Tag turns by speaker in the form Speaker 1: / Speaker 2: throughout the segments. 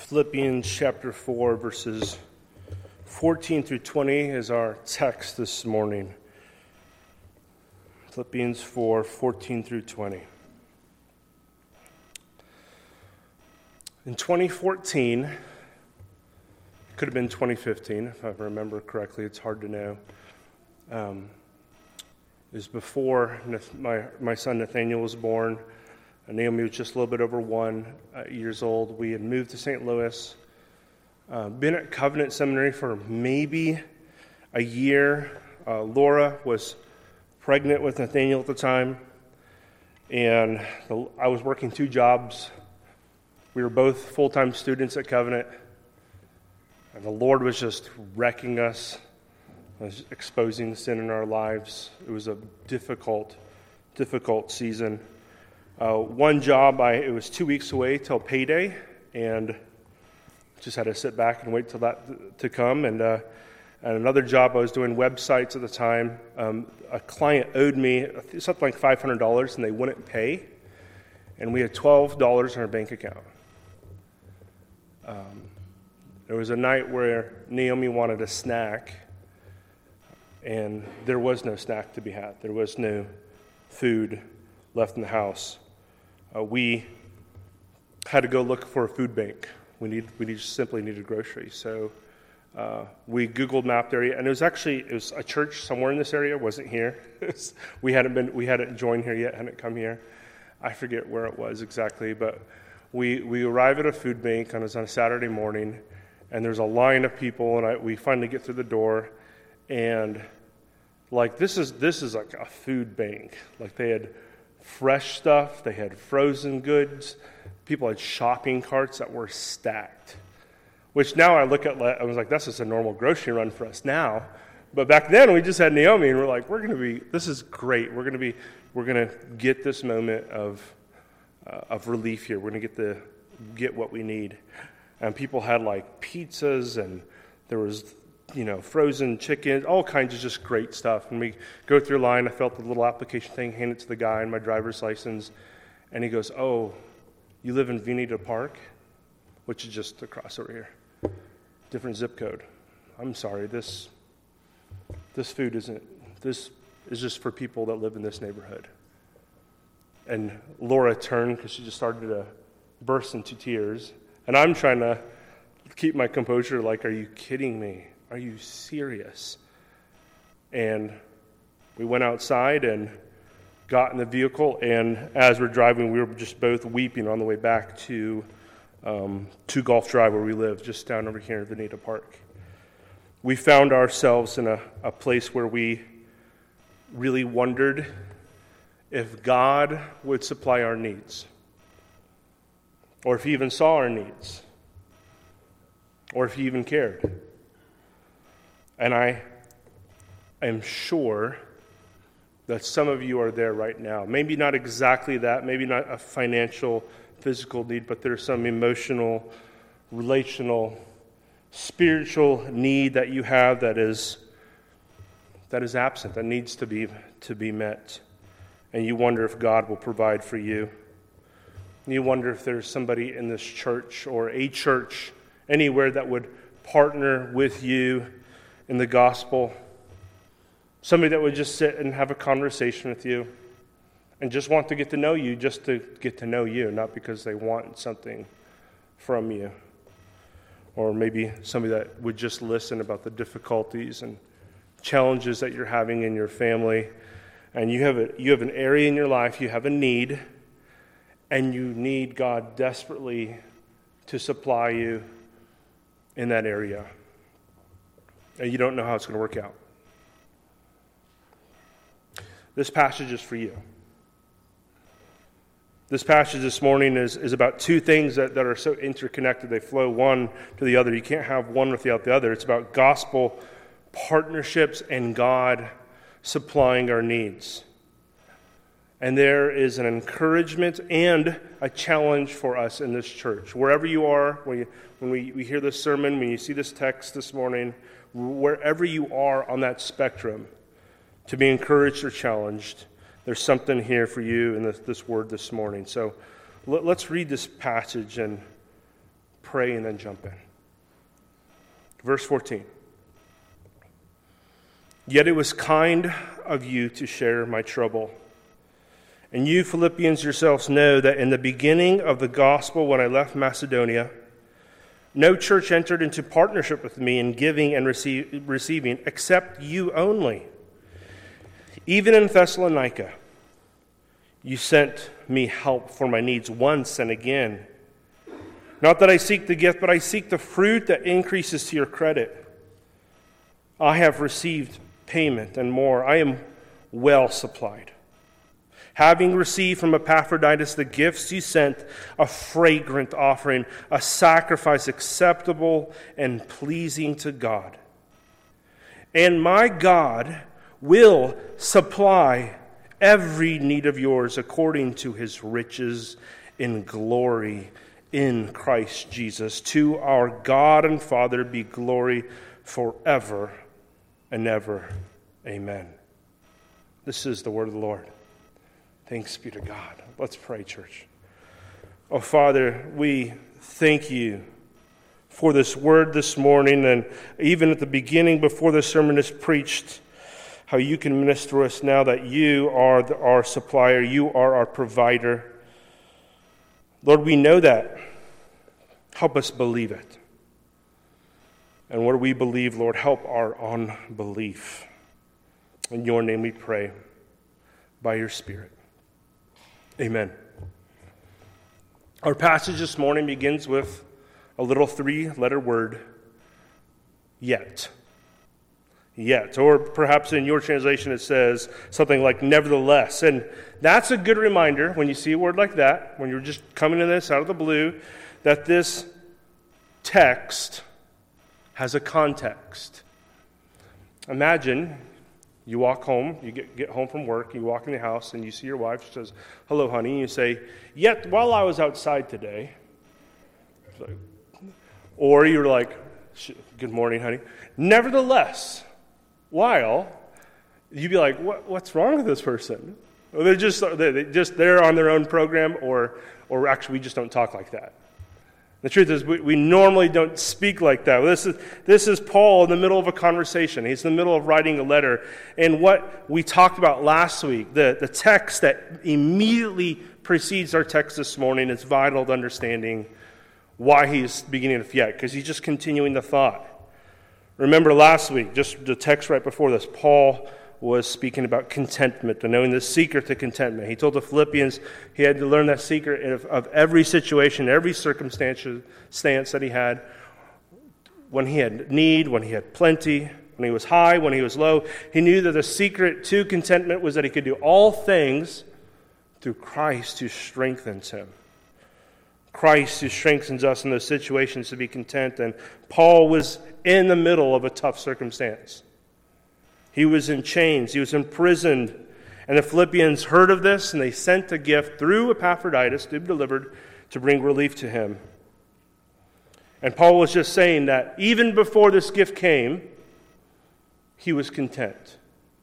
Speaker 1: Philippians chapter 4, verses 14 through 20 is our text this morning. Philippians 4, 14 through 20. In 2014, it could have been 2015, if I remember correctly, it's hard to know. It was before my son Nathaniel was born. Naomi was just a little bit over 1 years old. We had moved to St. Louis, been at Covenant Seminary for maybe a year. Laura was pregnant with Nathaniel at the time, and I was working 2 jobs. We were both full-time students at Covenant, and the Lord was just wrecking us, was exposing sin in our lives. It was a difficult season. One job, it was 2 weeks away till payday, and just had to sit back and wait till that to come. And another job, I was doing websites at the time. A client owed me something like $500, and they wouldn't pay. And we had $12 in our bank account. There was a night where Naomi wanted a snack, and there was no snack to be had. There was no food left in the house. We had to go look for a food bank. We simply needed groceries. So we Googled mapped area, and it was a church somewhere in this area. It wasn't here. We hadn't joined here yet, hadn't come here. I forget where it was exactly, but we arrive at a food bank on a Saturday morning, and there's a line of people, and we finally get through the door, and like this is like a food bank. Like they had fresh stuff, they had frozen goods, people had shopping carts that were stacked, which now I look at, I was like, that's just a normal grocery run for us now. But back then we just had Naomi, and we're like, this is great. We're going to get this moment of relief here. We're going to get what we need. And people had like pizzas, and there was frozen chicken, all kinds of just great stuff. And we go through line, I felt the little application thing, hand it to the guy and my driver's license, and he goes, "Oh, you live in Veneta Park?" Which is just across over here. Different zip code. "I'm sorry, this food isn't, this is just for people that live in this neighborhood." And Laura turned because she just started to burst into tears. And I'm trying to keep my composure, like, are you kidding me? Are you serious? And we went outside and got in the vehicle, and as we're driving, we were just both weeping on the way back to Gulf Drive, where we live, just down over here in Veneta Park. We found ourselves in a place where we really wondered if God would supply our needs, or if He even saw our needs, or if He even cared. And I am sure that some of you are there right now. Maybe not exactly that, maybe not a financial, physical need, but there's some emotional, relational, spiritual need that you have that is absent, that needs to be met. And you wonder if God will provide for you. And you wonder if there's somebody in this church or a church anywhere that would partner with you in the gospel. Somebody that would just sit and have a conversation with you and just want to get to know you, just to get to know you, not because they want something from you. Or maybe somebody that would just listen about the difficulties and challenges that you're having in your family. And you have an area in your life, you have a need, and you need God desperately to supply you in that area. And you don't know how it's going to work out. This passage is for you. This passage this morning is about 2 things that are so interconnected. They flow one to the other. You can't have one without the other. It's about gospel partnerships and God supplying our needs. And there is an encouragement and a challenge for us in this church. Wherever you are, when we hear this sermon, when you see this text this morning, wherever you are on that spectrum, to be encouraged or challenged, there's something here for you in this word this morning. So let's read this passage and pray and then jump in. Verse 14. Yet it was kind of you to share my trouble. And you, Philippians, yourselves know that in the beginning of the gospel, when I left Macedonia, no church entered into partnership with me in giving and receiving, except you only. Even in Thessalonica, you sent me help for my needs once and again. Not that I seek the gift, but I seek the fruit that increases to your credit. I have received payment and more. I am well supplied. Having received from Epaphroditus the gifts you sent, a fragrant offering, a sacrifice acceptable and pleasing to God. And my God will supply every need of yours according to his riches in glory in Christ Jesus. To our God and Father be glory forever and ever. Amen. This is the word of the Lord. Thanks be to God. Let's pray, church. Oh, Father, we thank you for this word this morning, and even at the beginning, before the sermon is preached, how you can minister to us now that you are our supplier, you are our provider. Lord, we know that. Help us believe it. And where we believe, Lord, help our unbelief. In your name we pray, by your Spirit. Amen. Our passage this morning begins with a little 3-letter word, yet. Yet. Or perhaps in your translation it says something like nevertheless. And that's a good reminder when you see a word like that, when you're just coming to this out of the blue, that this text has a context. Imagine you walk home, you get home from work, you walk in the house, and you see your wife. She says, "Hello, honey." And you say, "Yet while I was outside today," or you're like, "Good morning, honey." Nevertheless, while, you'd be like, "What's wrong with this person?" Well, they're on their own program, or actually we just don't talk like that. The truth is, we normally don't speak like that. This is Paul in the middle of a conversation. He's in the middle of writing a letter. And what we talked about last week, the text that immediately precedes our text this morning, is vital to understanding why he's beginning with yet, because he's just continuing the thought. Remember last week, just the text right before this, Paul was speaking about contentment and knowing the secret to contentment. He told the Philippians he had to learn that secret of every situation, every circumstance that he had. When he had need, when he had plenty, when he was high, when he was low. He knew that the secret to contentment was that he could do all things through Christ who strengthens him. Christ who strengthens us in those situations to be content. And Paul was in the middle of a tough circumstance. He was in chains. He was imprisoned. And the Philippians heard of this, and they sent a gift through Epaphroditus to be delivered to bring relief to him. And Paul was just saying that even before this gift came, he was content.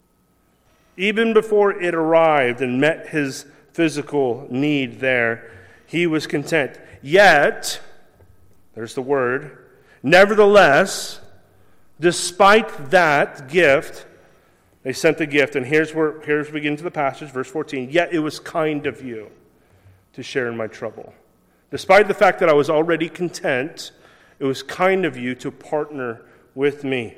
Speaker 1: Even before it arrived and met his physical need there, he was content. Yet, there's the word, nevertheless, despite that gift, they sent the gift, and here's we get into the passage, verse 14. Yet it was kind of you to share in my trouble. Despite the fact that I was already content, it was kind of you to partner with me.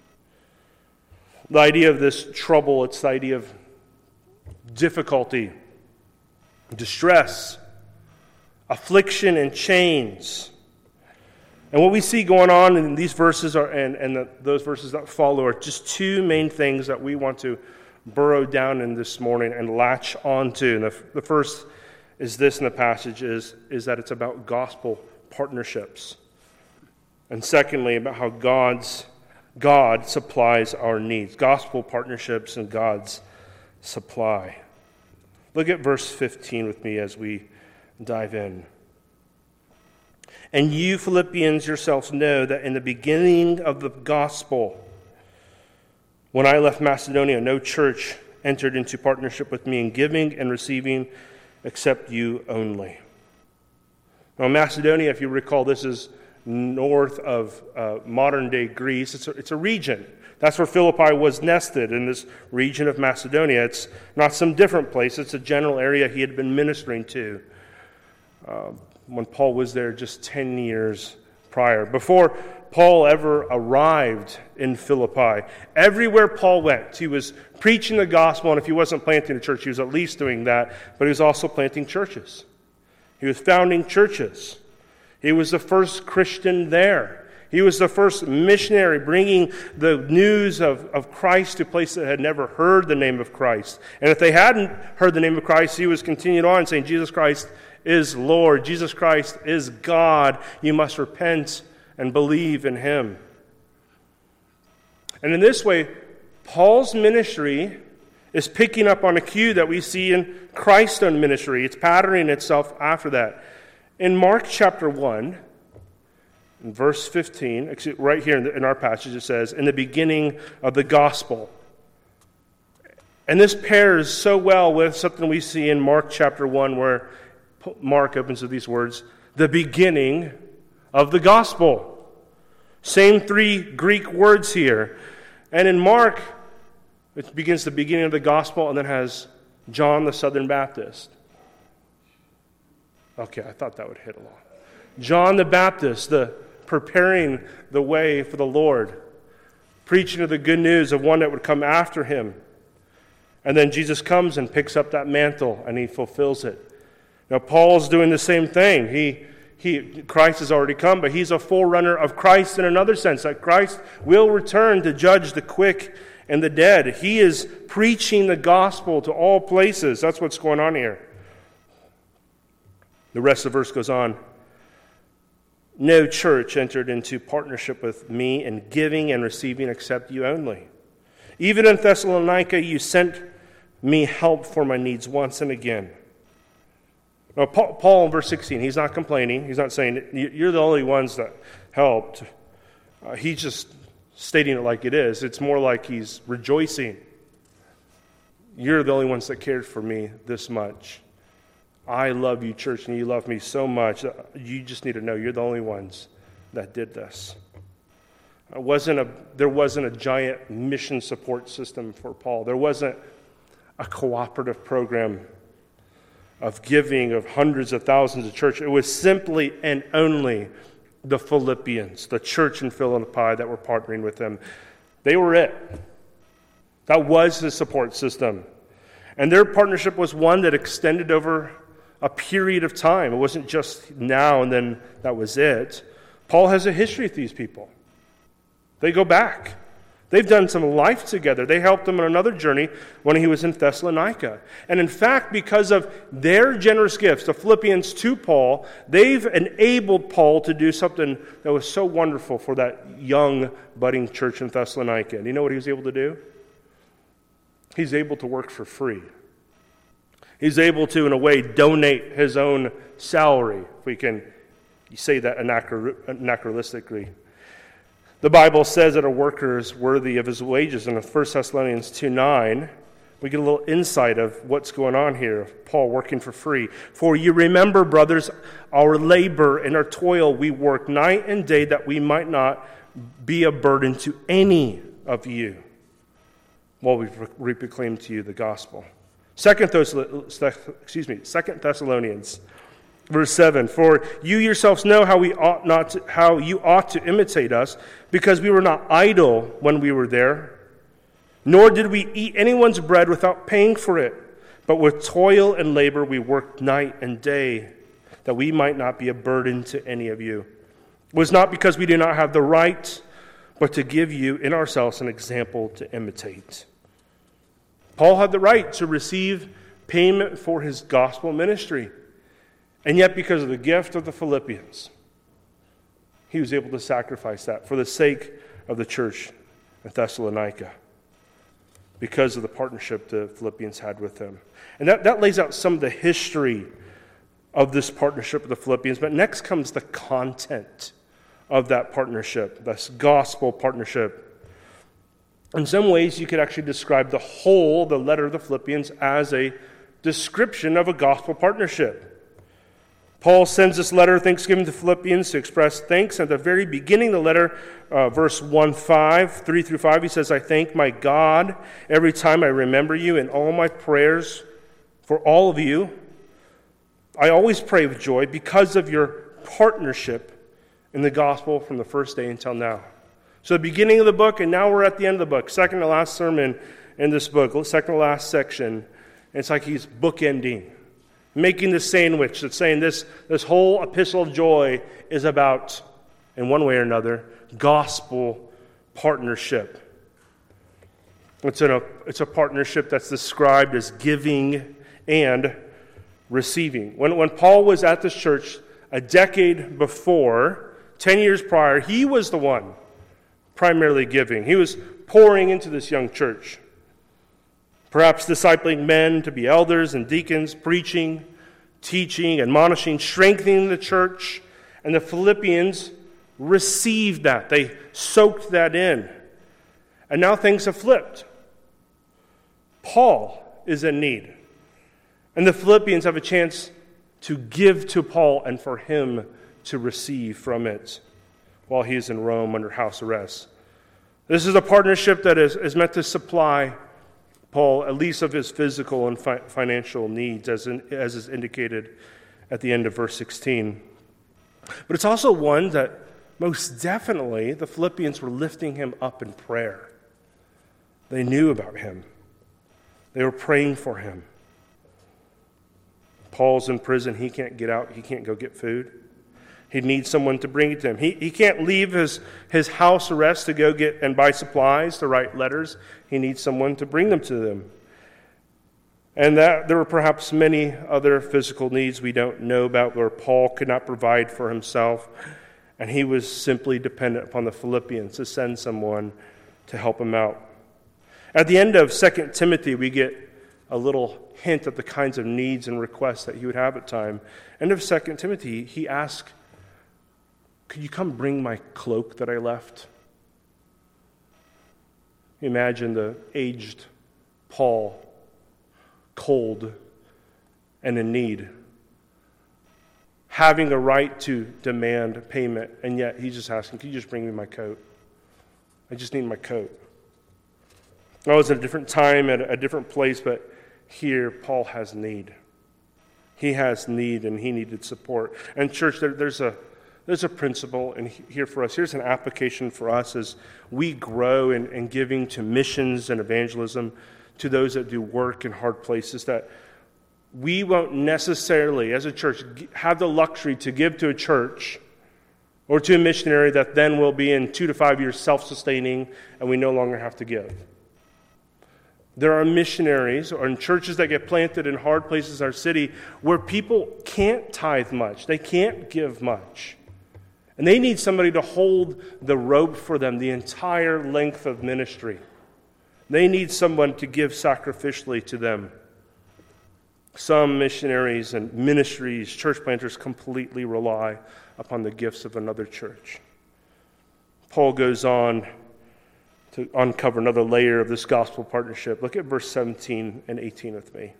Speaker 1: The idea of this trouble, it's the idea of difficulty, distress, affliction, and chains. And what we see going on in these verses those verses that follow are just two main things that we want to burrow down in this morning and latch onto. And the first is this in the passage is that it's about gospel partnerships. And secondly, about how God supplies our needs. Gospel partnerships and God's supply. Look at verse 15 with me as we dive in. And you, Philippians, yourselves know that in the beginning of the gospel, when I left Macedonia, no church entered into partnership with me in giving and receiving except you only. Now, Macedonia, if you recall, this is north of modern-day Greece. It's a region. That's where Philippi was nested, in this region of Macedonia. It's not some different place. It's a general area he had been ministering to when Paul was there just 10 years prior. Before Paul ever arrived in Philippi, everywhere Paul went, he was preaching the gospel, and if he wasn't planting a church, he was at least doing that, but he was also planting churches. He was founding churches. He was the first Christian there. He was the first missionary bringing the news of Christ to places that had never heard the name of Christ. And if they hadn't heard the name of Christ, he was continuing on saying, Jesus Christ is Lord. Jesus Christ is God. You must repent and believe in him. And in this way, Paul's ministry is picking up on a cue that we see in Christ's own ministry. It's patterning itself after that. In Mark chapter 1, in verse 15, right here in our passage, it says, in the beginning of the gospel. And this pairs so well with something we see in Mark chapter 1, where Mark opens with these words, the beginning of the gospel. Same three Greek words here. And in Mark, it begins the beginning of the gospel and then has John the Southern Baptist. Okay, I thought that would hit a lot. John the Baptist, the preparing the way for the Lord, preaching of the good news of one that would come after him. And then Jesus comes and picks up that mantle and he fulfills it. Now Paul's doing the same thing. Christ has already come, but he's a forerunner of Christ in another sense, that Christ will return to judge the quick and the dead. He is preaching the gospel to all places. That's what's going on here. The rest of the verse goes on. No church entered into partnership with me in giving and receiving except you only. Even in Thessalonica, you sent me help for my needs once and again. Now, Paul in verse 16, he's not complaining. He's not saying, you're the only ones that helped. He's just stating it like it is. It's more like he's rejoicing. You're the only ones that cared for me this much. I love you, church, and you love me so much. You just need to know you're the only ones that did this. There wasn't a giant mission support system for Paul. There wasn't a cooperative program of giving of hundreds of thousands of church. It was simply and only the Philippians, the church in Philippi, that were partnering with him. They were it. That was his support system. And their partnership was one that extended over a period of time. It wasn't just now and then that was it. Paul has a history with these people. They go back. They've done some life together. They helped him on another journey when he was in Thessalonica. And in fact, because of their generous gifts, the Philippians to Paul, they've enabled Paul to do something that was so wonderful for that young, budding church in Thessalonica. And you know what he was able to do? He's able to work for free. He's able to, in a way, donate his own salary, if we can say that anachronistically. The Bible says that a worker is worthy of his wages. In 1 Thessalonians 2:9, we get a little insight of what's going on here, Paul working for free. For you remember, brothers, our labor and our toil, we work night and day that we might not be a burden to any of you while we proclaim to you the gospel. 2 Thessalonians, verse 7, for you yourselves know how you ought to imitate us, because we were not idle when we were there, nor did we eat anyone's bread without paying for it, but with toil and labor we worked night and day, that we might not be a burden to any of you. It was not because we do not have the right, but to give you in ourselves an example to imitate. Paul had the right to receive payment for his gospel ministry. And yet, because of the gift of the Philippians, he was able to sacrifice that for the sake of the church in Thessalonica, because of the partnership the Philippians had with him. And that lays out some of the history of this partnership with the Philippians. But next comes the content of that partnership, this gospel partnership. In some ways, you could actually describe the letter of the Philippians, as a description of a gospel partnership. Paul sends this letter of thanksgiving to Philippians to express thanks. At the very beginning of the letter, verse 3 through 5, he says, I thank my God every time I remember you in all my prayers for all of you. I always pray with joy because of your partnership in the gospel from the first day until now. So the beginning of the book, and now we're at the end of the book. Second to last sermon in this book, second to last section. It's like he's bookending, making the sandwich that's saying this whole epistle of joy is about, in one way or another, gospel partnership. It's a partnership that's described as giving and receiving. When Paul was at this church a decade before, 10 years prior, he was the one primarily giving. He was pouring into this young church, perhaps discipling men to be elders and deacons, preaching, teaching, admonishing, strengthening the church. And the Philippians received that. They soaked that in. And now things have flipped. Paul is in need. And the Philippians have a chance to give to Paul and for him to receive from it while he is in Rome under house arrest. This is a partnership that is meant to supply Paul at least of his physical and financial needs, as is indicated at the end of verse 16. But it's also one that most definitely the Philippians were lifting him up in prayer. They knew about him. They were praying for him. Paul's in prison. He can't get out. He can't go get food. He needs someone to bring it to him. He can't leave his house arrest to go get and buy supplies to write letters. He needs someone to bring them to them. And that there were perhaps many other physical needs we don't know about where Paul could not provide for himself, and he was simply dependent upon the Philippians to send someone to help him out. At the end of 2 Timothy, we get a little hint at the kinds of needs and requests that he would have at time. End of 2 Timothy, he asked, could you come bring my cloak that I left? Imagine the aged Paul, cold and in need, having a right to demand payment, and yet he's just asking, can you just bring me my coat? I just need my coat. I was at a different time, at a different place, but here Paul has need. He has need, and he needed support. And church, there's a principle in here for us. Here's an application for us as we grow in giving to missions and evangelism, to those that do work in hard places, that we won't necessarily, as a church, have the luxury to give to a church or to a missionary that then will be in 2 to 5 years self-sustaining and we no longer have to give. There are missionaries or in churches that get planted in hard places in our city where people can't tithe much. They can't give much. And they need somebody to hold the rope for them the entire length of ministry. They need someone to give sacrificially to them. Some missionaries and ministries, church planters, completely rely upon the gifts of another church. Paul goes on to uncover another layer of this gospel partnership. Look at verse 17 and 18 with me.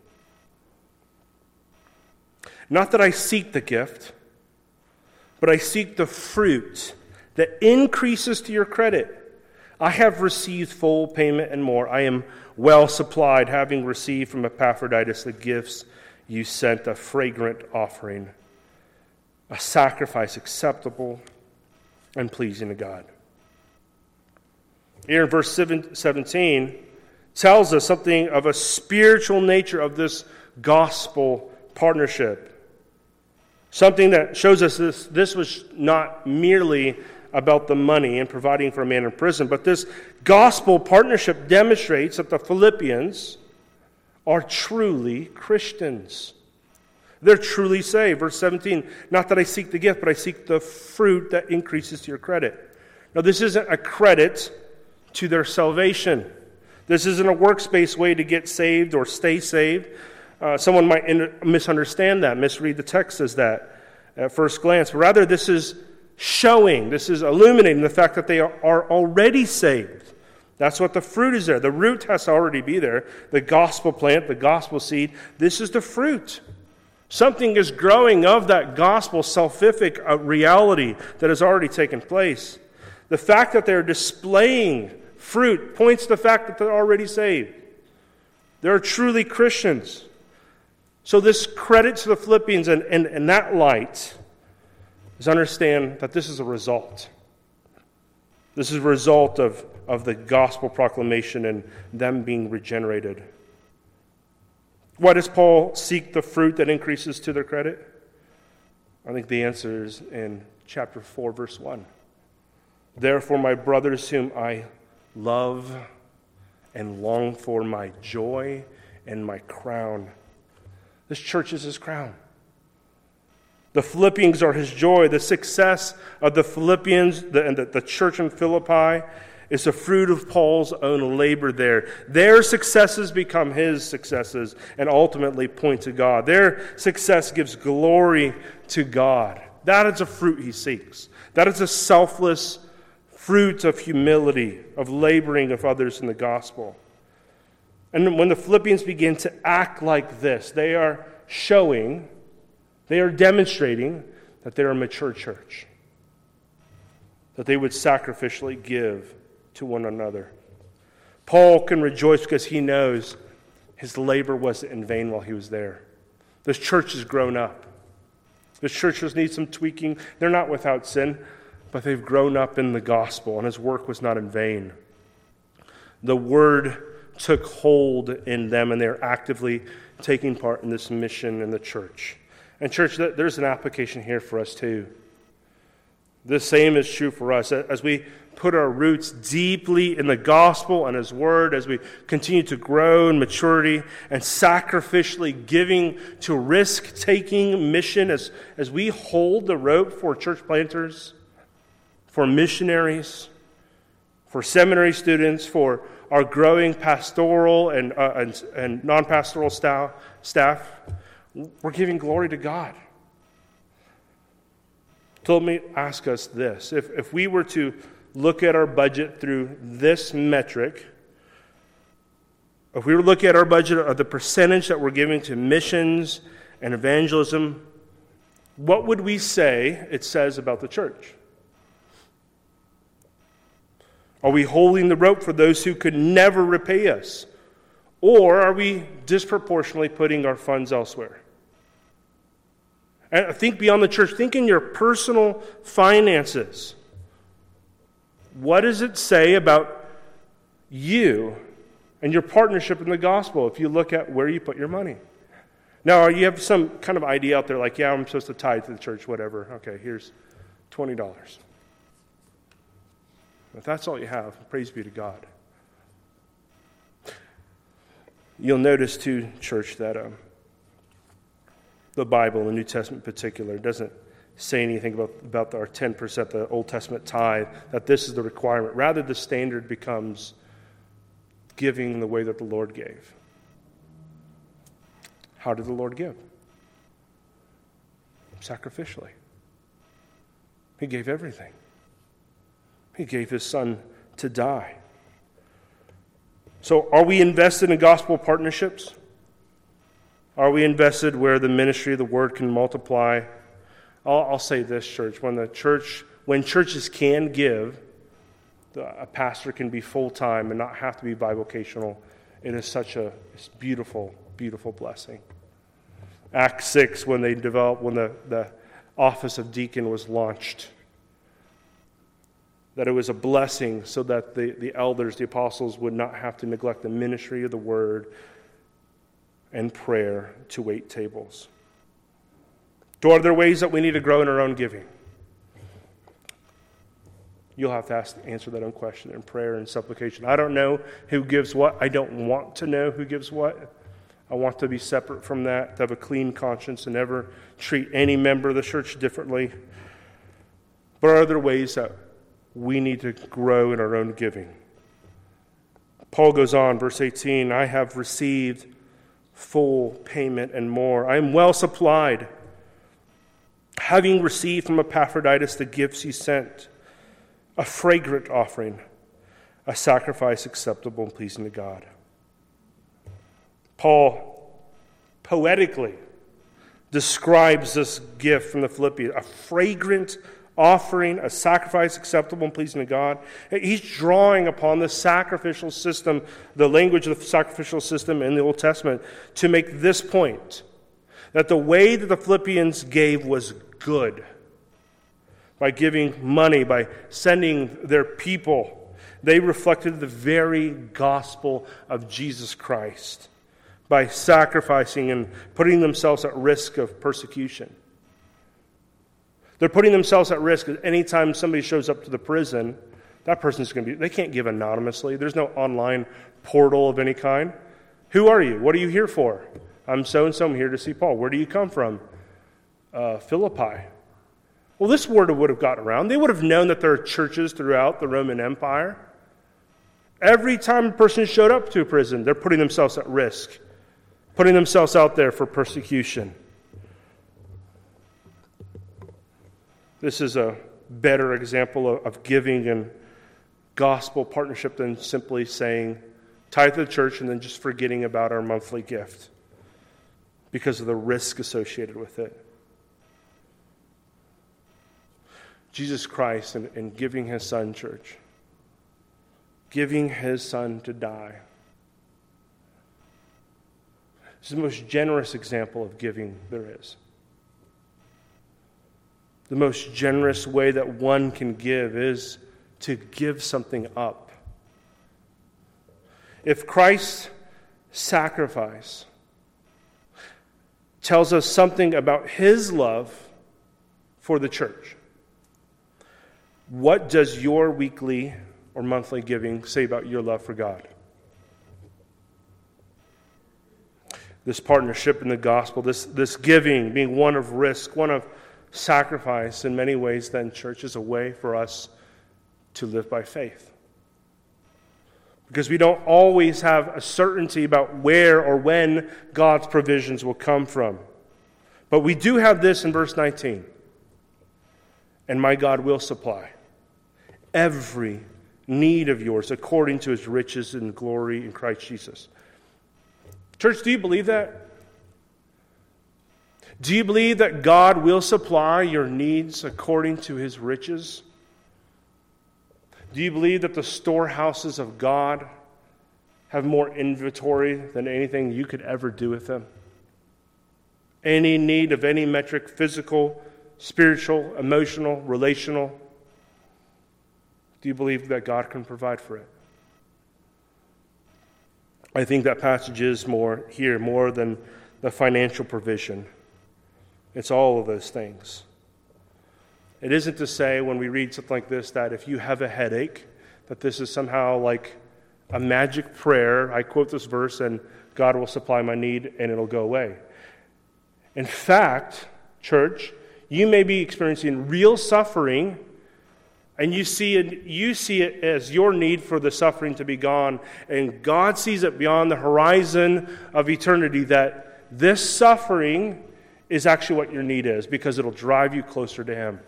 Speaker 1: Not that I seek the gift, but I seek the fruit that increases to your credit. I have received full payment and more. I am well supplied, having received from Epaphroditus the gifts you sent, a fragrant offering, a sacrifice acceptable and pleasing to God. Here in verse 17 tells us something of a spiritual nature of this gospel partnership. Something that shows us this was not merely about the money and providing for a man in prison, but this gospel partnership demonstrates that the Philippians are truly Christians. They're truly saved. Verse 17, not that I seek the gift, but I seek the fruit that increases to your credit. Now, this isn't a credit to their salvation. This isn't a works-based way to get saved or stay saved. Someone might misunderstand that, misread the text as that at first glance. But rather, this is showing, this is illuminating the fact that they are already saved. That's what the fruit is there. The root has to already be there. The gospel plant, the gospel seed, this is the fruit. Something is growing of that gospel salvific reality that has already taken place. The fact that they're displaying fruit points to the fact that they're already saved. They're truly Christians. So this credit to the Philippians in that light is understand that this is a result. This is a result of the gospel proclamation and them being regenerated. Why does Paul seek the fruit that increases to their credit? I think the answer is in chapter 4, verse 1. Therefore, my brothers whom I love and long for, my joy and my crown. This church is his crown. The Philippians are his joy. The success of the Philippians and the church in Philippi is the fruit of Paul's own labor there. Their successes become his successes and ultimately point to God. Their success gives glory to God. That is a fruit he seeks. That is a selfless fruit of humility, of laboring of others in the gospel. And when the Philippians begin to act like this, they are demonstrating that they're a mature church, that they would sacrificially give to one another. Paul can rejoice because he knows his labor wasn't in vain while he was there. This church has grown up. This church just needs some tweaking. They're not without sin, but they've grown up in the gospel, and his work was not in vain. The word took hold in them, and they're actively taking part in this mission in the church. And church, there's an application here for us too. The same is true for us. As we put our roots deeply in the gospel and his word, as we continue to grow in maturity and sacrificially giving to risk-taking mission, as we hold the rope for church planters, for missionaries, for seminary students, for our growing pastoral and non-pastoral staff, we're giving glory to God. So let me ask us this. If we were to look at our budget through this metric, if we were to look at our budget of the percentage that we're giving to missions and evangelism, what would we say it says about the church? Are we holding the rope for those who could never repay us? Or are we disproportionately putting our funds elsewhere? And think beyond the church. Think in your personal finances. What does it say about you and your partnership in the gospel if you look at where you put your money? Now, you have some kind of idea out there like, yeah, I'm supposed to tithe to the church, whatever. Okay, here's $20. If that's all you have, praise be to God. You'll notice too, church, that the Bible, the New Testament in particular, doesn't say anything about our 10%, the Old Testament tithe, that this is the requirement. Rather, the standard becomes giving the way that the Lord gave. How did the Lord give? Sacrificially. He gave everything. He gave his son to die. So are we invested in gospel partnerships? Are we invested where the ministry of the word can multiply? I'll say this, church. When churches can give, a pastor can be full-time and not have to be bivocational. It is such a beautiful, beautiful blessing. Acts 6, when the office of deacon was launched, that it was a blessing so that the elders, the apostles, would not have to neglect the ministry of the word and prayer to wait tables. So are there ways that we need to grow in our own giving? You'll have to answer that own question in prayer and supplication. I don't know who gives what. I don't want to know who gives what. I want to be separate from that, to have a clean conscience and never treat any member of the church differently. But are there ways that we need to grow in our own giving? Paul goes on, verse 18, I have received full payment and more. I am well supplied, having received from Epaphroditus the gifts he sent, a fragrant offering, a sacrifice acceptable and pleasing to God. Paul poetically describes this gift from the Philippians, a fragrant offering, a sacrifice acceptable and pleasing to God. He's drawing upon the sacrificial system, the language of the sacrificial system in the Old Testament, to make this point, that the way that the Philippians gave was good. By giving money, by sending their people, they reflected the very gospel of Jesus Christ by sacrificing and putting themselves at risk of persecution. They're putting themselves at risk. Anytime somebody shows up to the prison, that person's going to be, they can't give anonymously. There's no online portal of any kind. Who are you? What are you here for? I'm so-and-so. I'm here to see Paul. Where do you come from? Philippi. Well, this word would have gotten around. They would have known that there are churches throughout the Roman Empire. Every time a person showed up to a prison, they're putting themselves at risk, putting themselves out there for persecution. This is a better example of giving and gospel partnership than simply saying, tithe to the church and then just forgetting about our monthly gift because of the risk associated with it. Jesus Christ and giving his son, church, giving his son to die. It's the most generous example of giving there is. The most generous way that one can give is to give something up. If Christ's sacrifice tells us something about his love for the church, what does your weekly or monthly giving say about your love for God? This partnership in the gospel, this giving being one of risk, one of sacrifice in many ways, then, church, is a way for us to live by faith. Because we don't always have a certainty about where or when God's provisions will come from. But we do have this in verse 19. And my God will supply every need of yours according to his riches and glory in Christ Jesus. Church, do you believe that? Do you believe that God will supply your needs according to his riches? Do you believe that the storehouses of God have more inventory than anything you could ever do with them? Any need of any metric, physical, spiritual, emotional, relational, do you believe that God can provide for it? I think that passage is more than the financial provision. It's all of those things. It isn't to say when we read something like this that if you have a headache, that this is somehow like a magic prayer. I quote this verse and God will supply my need and it'll go away. In fact, church, you may be experiencing real suffering and you see it as your need for the suffering to be gone, and God sees it beyond the horizon of eternity that this suffering is actually what your need is, because it'll drive you closer to him.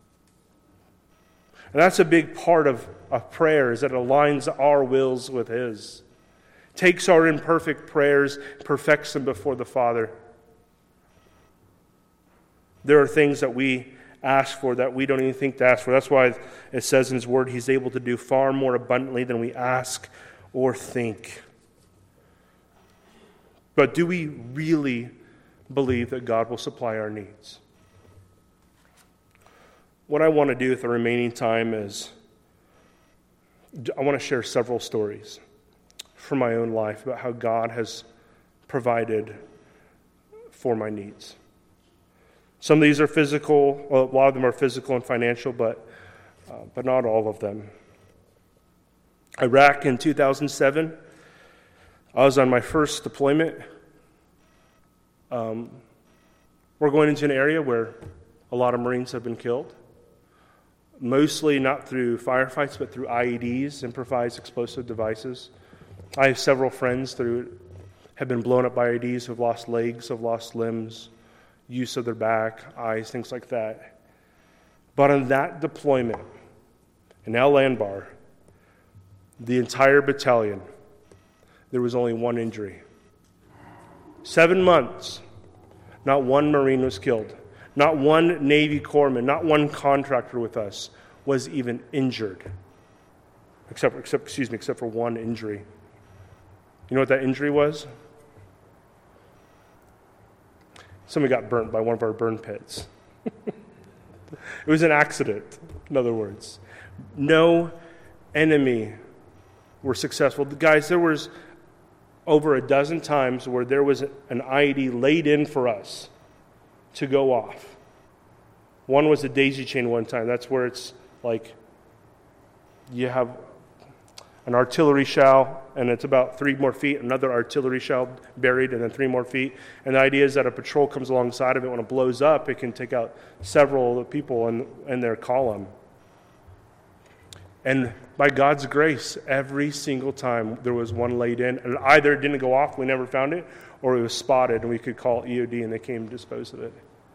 Speaker 1: And that's a big part of prayer, is that it aligns our wills with his. Takes our imperfect prayers, perfects them before the Father. There are things that we ask for that we don't even think to ask for. That's why it says in his word, he's able to do far more abundantly than we ask or think. But do we really believe that God will supply our needs? What I want to do with the remaining time is I want to share several stories from my own life about how God has provided for my needs. Some of these are physical, well, a lot of them are physical and financial, but not all of them. Iraq in 2007, I was on my first deployment. We're going into an area where a lot of Marines have been killed. Mostly not through firefights, but through IEDs, improvised explosive devices. I have several friends who have been blown up by IEDs, who have lost legs, have lost limbs, use of their back, eyes, things like that. But on that deployment, in Al Anbar, the entire battalion, there was only one injury. 7 months Not one Marine was killed. Not one Navy corpsman, not one contractor with us was even injured, except for one injury. You know what that injury was? Somebody got burnt by one of our burn pits. It was an accident, in other words. No enemy were successful. Guys, there was over a dozen times where there was an IED laid in for us to go off. One was a daisy chain one time. That's where it's like you have an artillery shell, and it's about 3 more feet, another artillery shell buried, and then 3 more feet. And the idea is that a patrol comes alongside of it. When it blows up, it can take out several of the people in their column. And by God's grace, every single time there was one laid in, and either it didn't go off, we never found it, or it was spotted, and we could call EOD, and they came to dispose of it.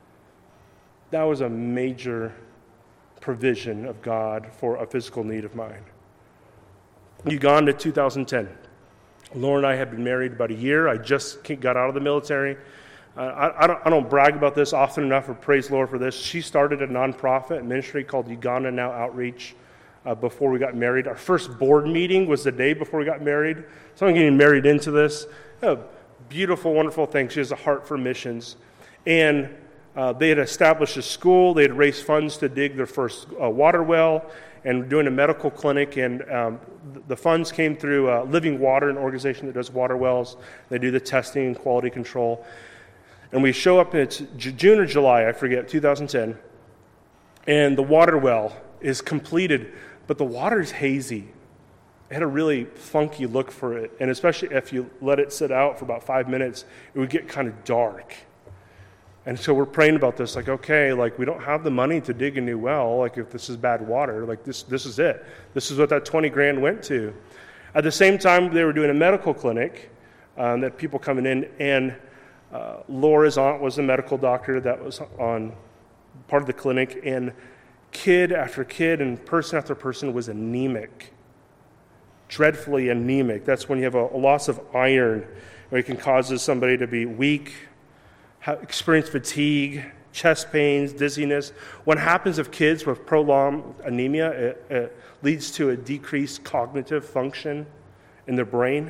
Speaker 1: That was a major provision of God for a physical need of mine. Uganda, 2010. Laura and I had been married about a year. I just got out of the military. I don't brag about this often enough, or praise Lord for this. She started a nonprofit ministry called Uganda Now Outreach before we got married. Our first board meeting was the day before we got married. So I'm getting married into this. Beautiful, wonderful thing. She has a heart for missions. And they had established a school. They had raised funds to dig their first water well and doing a medical clinic. And the funds came through Living Water, an organization that does water wells. They do the testing and quality control. And we show up, and it's June or July, I forget, 2010. And the water well is completed, but the water is hazy. It had a really funky look for it. And especially if you let it sit out for about 5 minutes, it would get kind of dark. And so we're praying about this, like, okay, like, we don't have the money to dig a new well, like, if this is bad water, like, this is it. This is what that 20 grand went to. At the same time, they were doing a medical clinic that people coming in, and Laura's aunt was a medical doctor that was on part of the clinic, and kid after kid and person after person was anemic, dreadfully anemic. That's when you have a loss of iron, where it can cause somebody to be weak, experience fatigue, chest pains, dizziness. What happens if kids with prolonged anemia, it leads to a decreased cognitive function in their brain.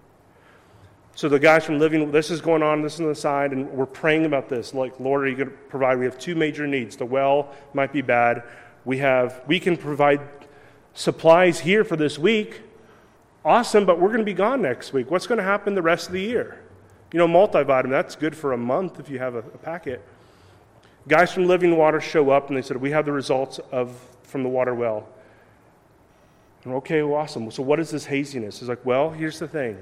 Speaker 1: So the guys from Living, this is going on, this is on the side, and we're praying about this. Like, Lord, are you going to provide? We have 2 major needs. The well might be bad. We can provide supplies here for this week. Awesome, but we're going to be gone next week. What's going to happen the rest of the year? You know, multivitamin, that's good for a month if you have a packet. Guys from Living Water show up, and they said, we have the results from the water well. And okay, well, awesome. So what is this haziness? It's like, well, here's the thing.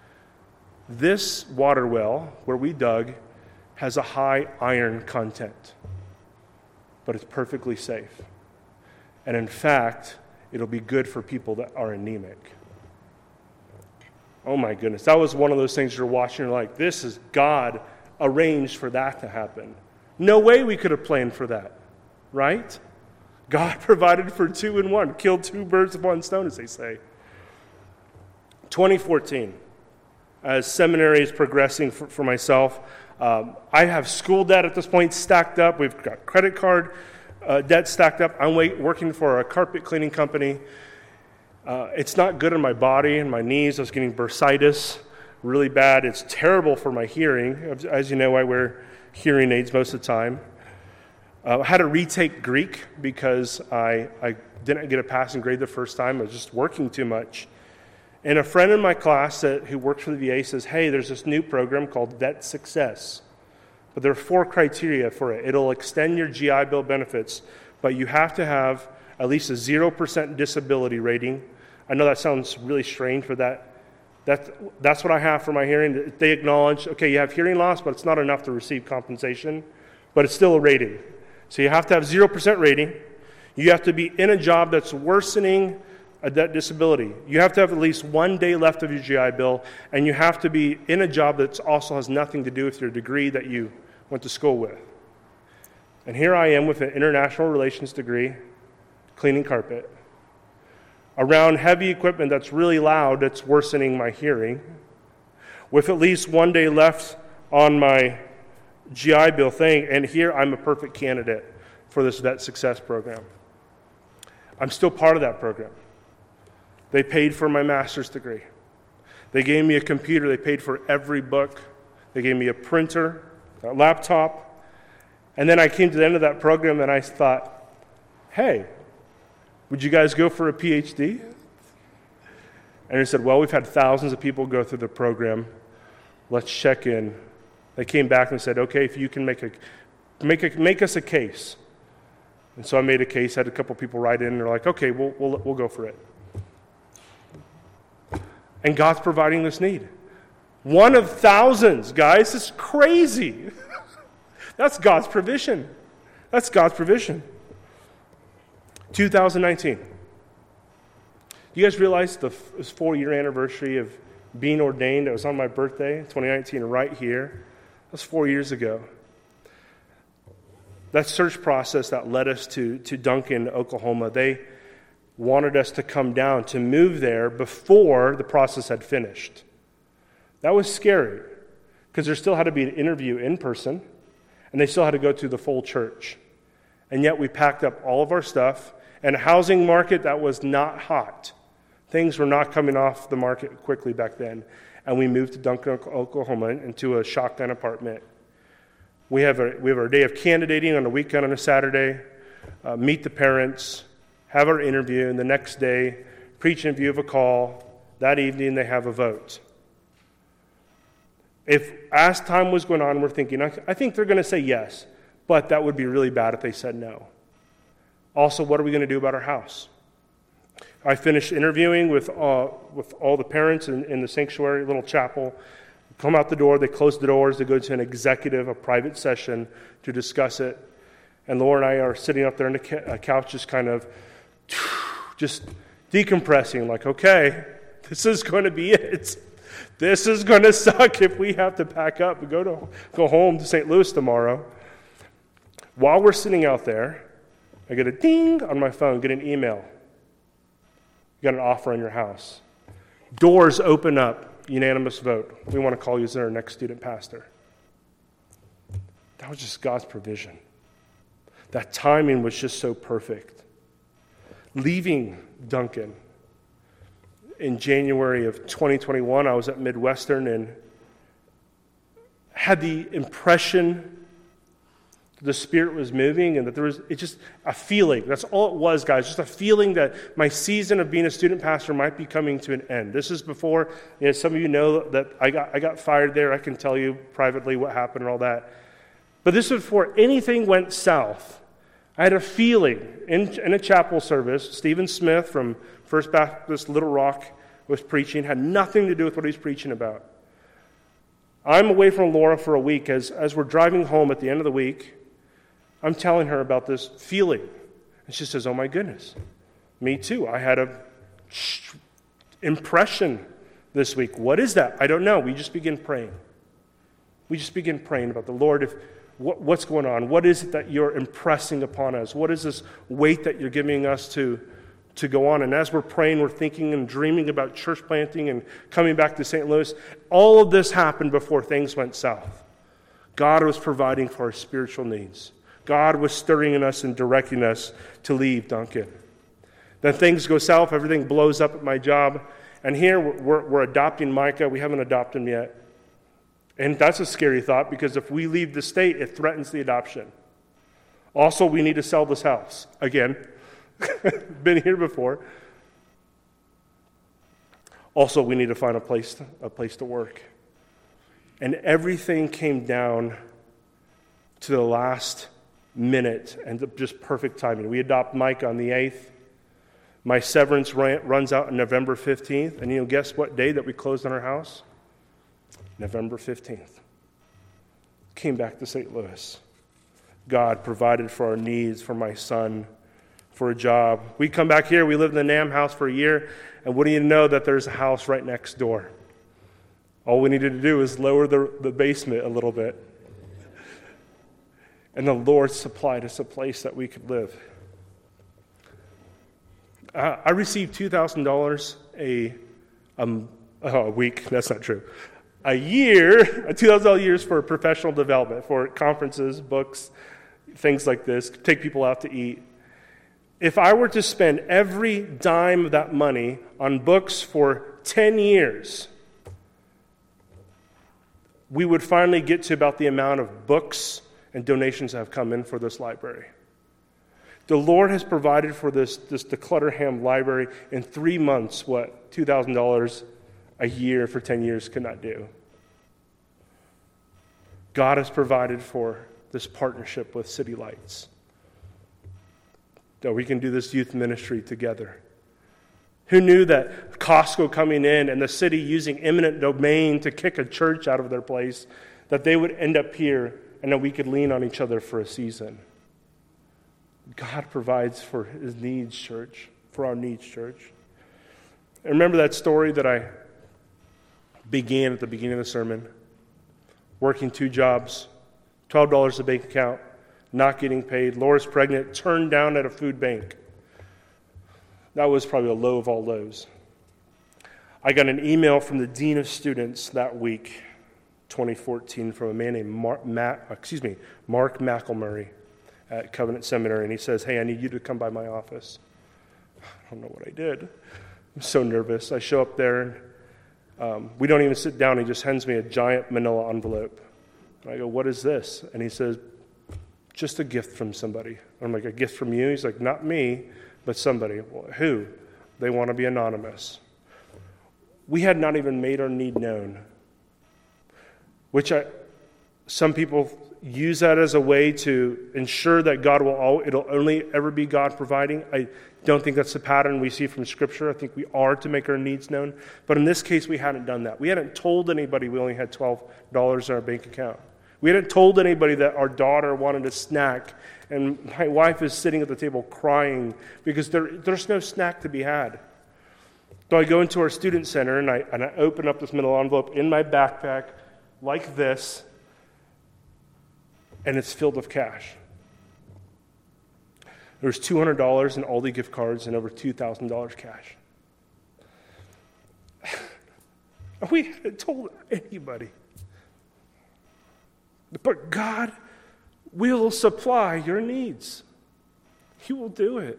Speaker 1: This water well, where we dug, has a high iron content, but it's perfectly safe. And in fact, it'll be good for people that are anemic. Oh my goodness, that was one of those things you're watching, you're like, this is God arranged for that to happen. No way we could have planned for that, right? God provided for 2 in 1, killed 2 birds with 1 stone, as they say. 2014, as seminary is progressing for myself, I have school debt at this point stacked up. We've got credit card debt stacked up. I'm working for a carpet cleaning company. It's not good on my body and my knees. I was getting bursitis really bad. It's terrible for my hearing. As you know, I wear hearing aids most of the time. I had to retake Greek because I didn't get a passing grade the first time. I was just working too much. And a friend in my class who works for the VA says, hey, there's this new program called Vet Success. But there are 4 criteria for it. It'll extend your GI Bill benefits, but you have to have at least a 0% disability rating. I know that sounds really strange, but that's what I have for my hearing. They acknowledge, okay, you have hearing loss, but it's not enough to receive compensation, but it's still a rating. So you have to have 0% rating. You have to be in a job that's worsening that disability. You have to have at least 1 day left of your GI Bill, and you have to be in a job that also has nothing to do with your degree that you went to school with. And here I am with an international relations degree, cleaning carpet, around heavy equipment that's really loud, that's worsening my hearing, with at least 1 day left on my GI Bill thing, and here I'm a perfect candidate for this Vet Success program. I'm still part of that program. They paid for my master's degree. They gave me a computer. They paid for every book. They gave me a printer, a laptop. And then I came to the end of that program and I thought, hey, would you guys go for a PhD? And they said, well, we've had thousands of people go through the program. Let's check in. They came back and said, okay, if you can make us a case. And so I made a case, had a couple people write in, and they're like, okay, we'll go for it. And God's providing this need. One of thousands, guys. It's crazy. That's God's provision. That's God's provision. 2019. You guys realize it was 4-year anniversary of being ordained? It was on my birthday, 2019, right here. That was 4 years ago. That search process that led us to Duncan, Oklahoma, they wanted us to come down, to move there before the process had finished. That was scary because there still had to be an interview in person, and they still had to go through the full church. And yet we packed up all of our stuff, and a housing market that was not hot. Things were not coming off the market quickly back then. And we moved to Duncan, Oklahoma, into a shotgun apartment. We have our day of candidating on a weekend on a Saturday, meet the parents, have our interview, and the next day, preach in view of a call. That evening, they have a vote. If, as time was going on, we're thinking, I think they're going to say yes, but that would be really bad if they said no. Also, what are we going to do about our house? I finished interviewing with all the parents in the sanctuary, little chapel. Come out the door, they close the doors, they go to an executive, a private session to discuss it. And Laura and I are sitting up there on the couch just kind of just decompressing, like, okay, this is going to be it. This is going to suck if we have to pack up and go home to St. Louis tomorrow. While we're sitting out there, I get a ding on my phone, get an email. You got an offer on your house. Doors open up, unanimous vote. We want to call you as our next student pastor. That was just God's provision. That timing was just so perfect. Leaving Duncan in January of 2021, I was at Midwestern and had the impression the Spirit was moving and that it's just a feeling. That's all it was, guys, just a feeling that my season of being a student pastor might be coming to an end. This is before, some of you know that I got fired there. I can tell you privately what happened and all that. But this was before anything went south. I had a feeling in a chapel service. Stephen Smith from First Baptist Little Rock was preaching. Had nothing to do with what he was preaching about. I'm away from Laura for a week. As we're driving home at the end of the week, I'm telling her about this feeling. And she says, oh my goodness, me too. I had a impression this week. What is that? I don't know. We just begin praying. We just begin praying about the Lord. What's going on? What is it that you're impressing upon us? What is this weight that you're giving us to go on? And as we're praying, we're thinking and dreaming about church planting and coming back to St. Louis. All of this happened before things went south. God was providing for our spiritual needs. God was stirring in us and directing us to leave Duncan. Then things go south. Everything blows up at my job. And here we're adopting Micah. We haven't adopted him yet. And that's a scary thought because if we leave the state, it threatens the adoption. Also, we need to sell this house. Again, been here before. Also, we need to find a place to work. And everything came down to the last minute and just perfect timing. We adopt Mike on the 8th. My severance runs out on November 15th. And guess what day that we closed on our house? November 15th. Came back to St. Louis. God provided for our needs, for my son, for a job. We come back here, we lived in the Nam house for a year, and what do you know that there's a house right next door? All we needed to do is lower the basement a little bit. And the Lord supplied us a place that we could live. I received $2,000 a week. That's not true. a year, $2,000 a year is for professional development, for conferences, books, things like this, take people out to eat. If I were to spend every dime of that money on books for 10 years, we would finally get to about the amount of books and donations that have come in for this library. The Lord has provided for this the Clutterham Library in 3 months what $2,000 a year for 10 years could not do. God has provided for this partnership with City Lights, that we can do this youth ministry together. Who knew that Costco coming in and the city using eminent domain to kick a church out of their place, that they would end up here and that we could lean on each other for a season? God provides for his needs, church, for our needs, church. And remember that story that I began at the beginning of the sermon? Working 2 jobs, $12 a bank account, not getting paid. Laura's pregnant, turned down at a food bank. That was probably a low of all lows. I got an email from the dean of students that week, 2014, from a man named Mark McElmurray at Covenant Seminary, and he says, "Hey, I need you to come by my office." I don't know what I did. I'm so nervous. I show up there, and we don't even sit down. He just hands me a giant manila envelope. And I go, "What is this?" And he says, "Just a gift from somebody." I'm like, "A gift from you?" He's like, "Not me, but somebody." Well, who? They want to be anonymous. We had not even made our need known, which some people use that as a way to ensure that it'll only ever be God providing. I don't think that's the pattern we see from Scripture. I think we are to make our needs known. But in this case, we hadn't done that. We hadn't told anybody we only had $12 in our bank account. We hadn't told anybody that our daughter wanted a snack, and my wife is sitting at the table crying because there's no snack to be had. So I go into our student center, and I open up this middle envelope in my backpack like this, and it's filled with cash. There's $200 in Aldi gift cards and over $2,000 cash. We hadn't told anybody. But God will supply your needs. He will do it.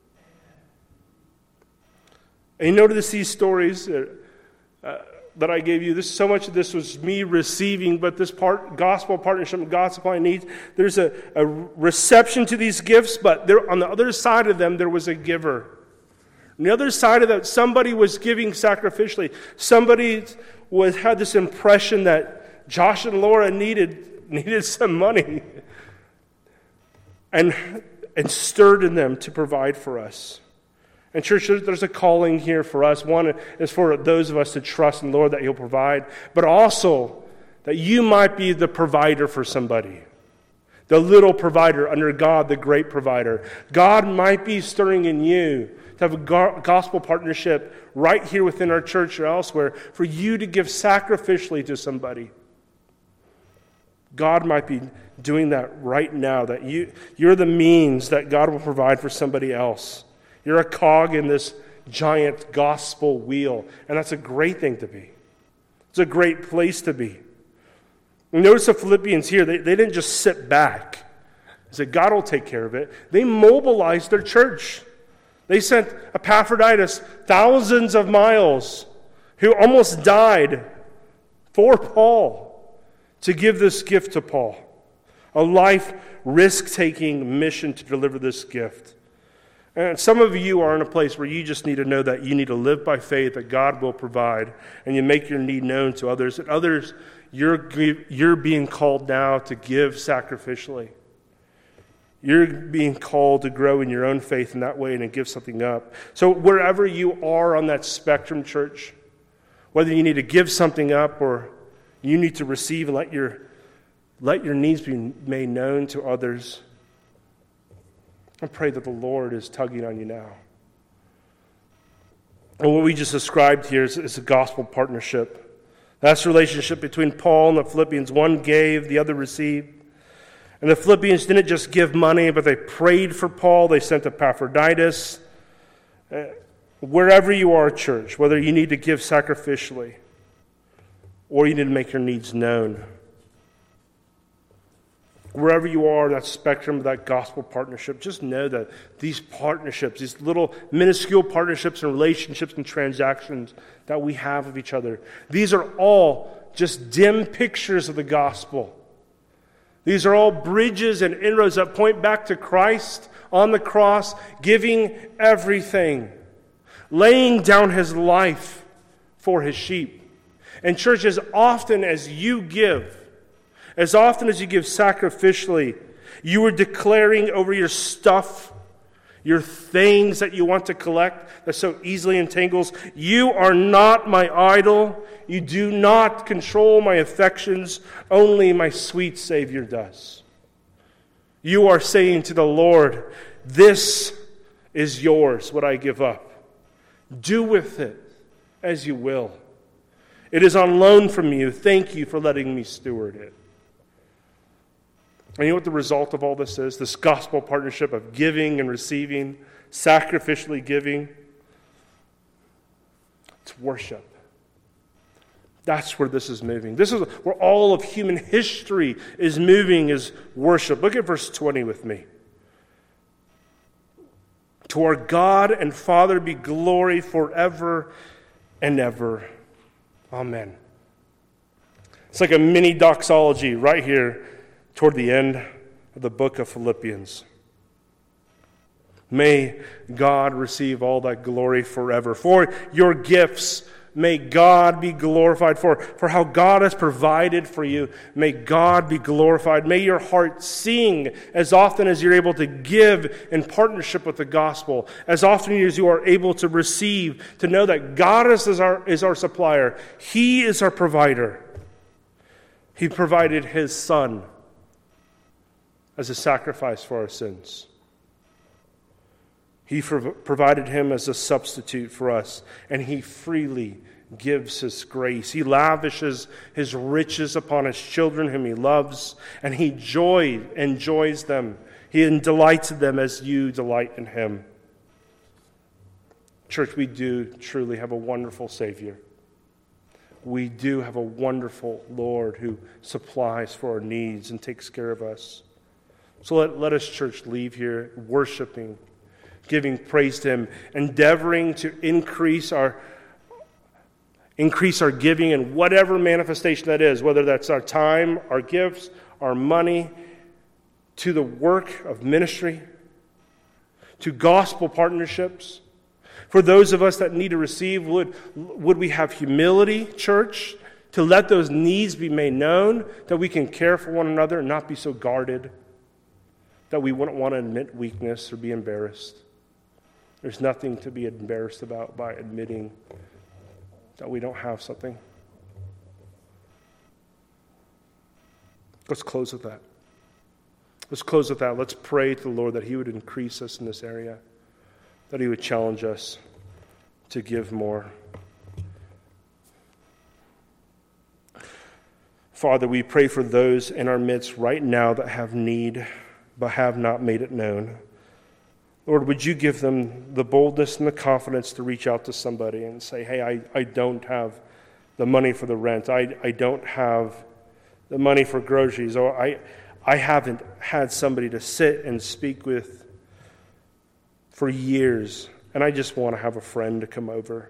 Speaker 1: And you notice these stories that I gave you, so much of this was me receiving, but this gospel partnership, God supplying needs, there's a reception to these gifts, but on the other side of them, there was a giver. On the other side of that, somebody was giving sacrificially. Somebody had this impression that Josh and Laura needed some money and stirred in them to provide for us. And church, there's a calling here for us. One is for those of us to trust in the Lord that He'll provide, but also that you might be the provider for somebody. The little provider under God, the great provider. God might be stirring in you to have a gospel partnership right here within our church or elsewhere for you to give sacrificially to somebody. God might be doing that right now, that you're the means that God will provide for somebody else. You're a cog in this giant gospel wheel, and that's a great thing to be. It's a great place to be. And notice the Philippians here, they didn't just sit back and say, God will take care of it. They mobilized their church. They sent Epaphroditus thousands of miles, who almost died for Paul, to give this gift to Paul. A life risk-taking mission to deliver this gift. And some of you are in a place where you just need to know that you need to live by faith, that God will provide, and you make your need known to others. And others, you're being called now to give sacrificially. You're being called to grow in your own faith in that way and to give something up. So wherever you are on that spectrum, church, whether you need to give something up or you need to receive and let your needs be made known to others, I pray that the Lord is tugging on you now. And what we just described here is a gospel partnership. That's the relationship between Paul and the Philippians. One gave, the other received. And the Philippians didn't just give money, but they prayed for Paul. They sent Epaphroditus. Wherever you are, church, whether you need to give sacrificially, or you need to make your needs known. Wherever you are, that spectrum of that gospel partnership, just know that these partnerships, these little minuscule partnerships and relationships and transactions that we have with each other, these are all just dim pictures of the gospel. These are all bridges and inroads that point back to Christ on the cross, giving everything, laying down his life for his sheep. And church, as often as you give sacrificially, you are declaring over your stuff, your things that you want to collect that so easily entangles, you are not my idol. You do not control my affections. Only my sweet Savior does. You are saying to the Lord, this is yours, what I give up. Do with it as you will. It is on loan from you. Thank you for letting me steward it. And you know what the result of all this is? This gospel partnership of giving and receiving, sacrificially giving. It's worship. That's where this is moving. This is where all of human history is moving, is worship. Look at verse 20 with me. To our God and Father be glory forever and ever. Amen. It's like a mini doxology right here toward the end of the book of Philippians. May God receive all that glory forever. For your gifts, may God be glorified. For how God has provided for you, may God be glorified. May your heart sing as often as you're able to give in partnership with the gospel. As often as you are able to receive, to know that God is our supplier. He is our provider. He provided his Son as a sacrifice for our sins. He provided him as a substitute for us, and he freely gives his grace. He lavishes his riches upon his children whom he loves, and he enjoys them. He delights in them as you delight in him. Church, we do truly have a wonderful Savior. We do have a wonderful Lord who supplies for our needs and takes care of us. So let us, church, leave here worshiping, giving praise to him, endeavoring to increase our giving in whatever manifestation that is, whether that's our time, our gifts, our money, to the work of ministry, to gospel partnerships. For those of us that need to receive, would we have humility, church, to let those needs be made known, that we can care for one another and not be so guarded, that we wouldn't want to admit weakness or be embarrassed. There's nothing to be embarrassed about by admitting that we don't have something. Let's close with that. Let's pray to the Lord that he would increase us in this area, that he would challenge us to give more. Father, we pray for those in our midst right now that have need but have not made it known. Lord, would you give them the boldness and the confidence to reach out to somebody and say, hey, I don't have the money for the rent. I don't have the money for groceries. Or I haven't had somebody to sit and speak with for years, and I just want to have a friend to come over.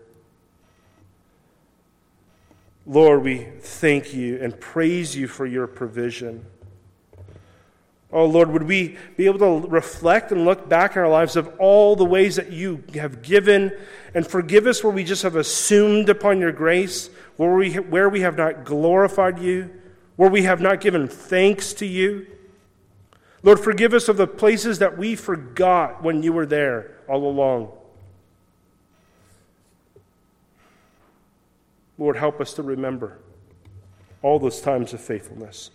Speaker 1: Lord, we thank you and praise you for your provision. Oh, Lord, would we be able to reflect and look back in our lives of all the ways that you have given, and forgive us where we just have assumed upon your grace, where we have not glorified you, where we have not given thanks to you. Lord, forgive us of the places that we forgot when you were there all along. Lord, help us to remember all those times of faithfulness.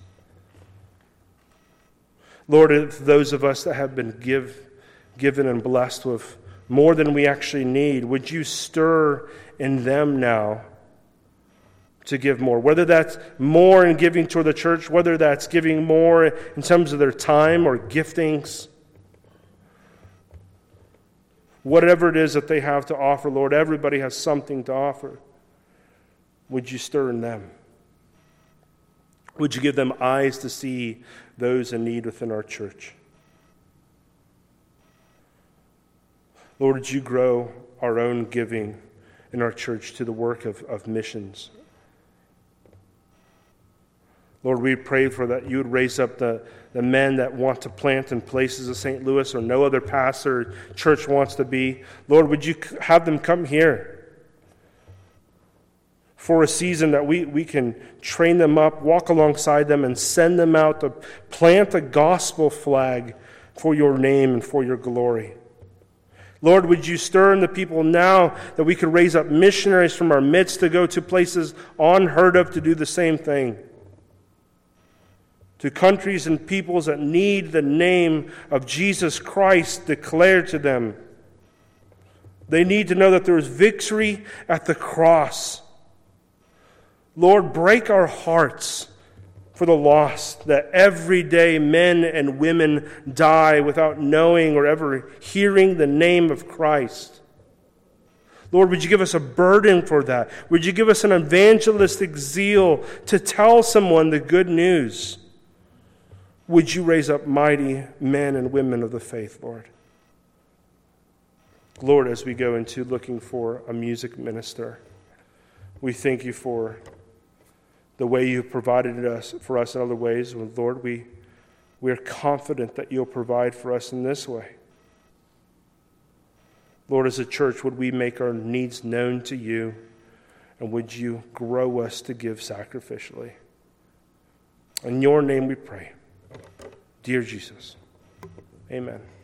Speaker 1: Lord, if those of us that have been given and blessed with more than we actually need, would you stir in them now to give more? Whether that's more in giving toward the church, whether that's giving more in terms of their time or giftings. Whatever it is that they have to offer, Lord, everybody has something to offer. Would you stir in them? Would you give them eyes to see those in need within our church? Lord, would you grow our own giving in our church to the work of missions? Lord, we pray for that you would raise up the men that want to plant in places of St. Louis or no other pastor or church wants to be. Lord, would you have them come here for a season that we can train them up, walk alongside them, and send them out to plant a gospel flag for your name and for your glory. Lord, would you stir in the people now that we could raise up missionaries from our midst to go to places unheard of to do the same thing? To countries and peoples that need the name of Jesus Christ declared to them. They need to know that there is victory at the cross. Lord, break our hearts for the lost, that every day men and women die without knowing or ever hearing the name of Christ. Lord, would you give us a burden for that? Would you give us an evangelistic zeal to tell someone the good news? Would you raise up mighty men and women of the faith, Lord? Lord, as we go into looking for a music minister, we thank you for the way you've provided for us in other ways. And Lord, we are confident that you'll provide for us in this way. Lord, as a church, would we make our needs known to you, and would you grow us to give sacrificially? In your name we pray. Dear Jesus, amen.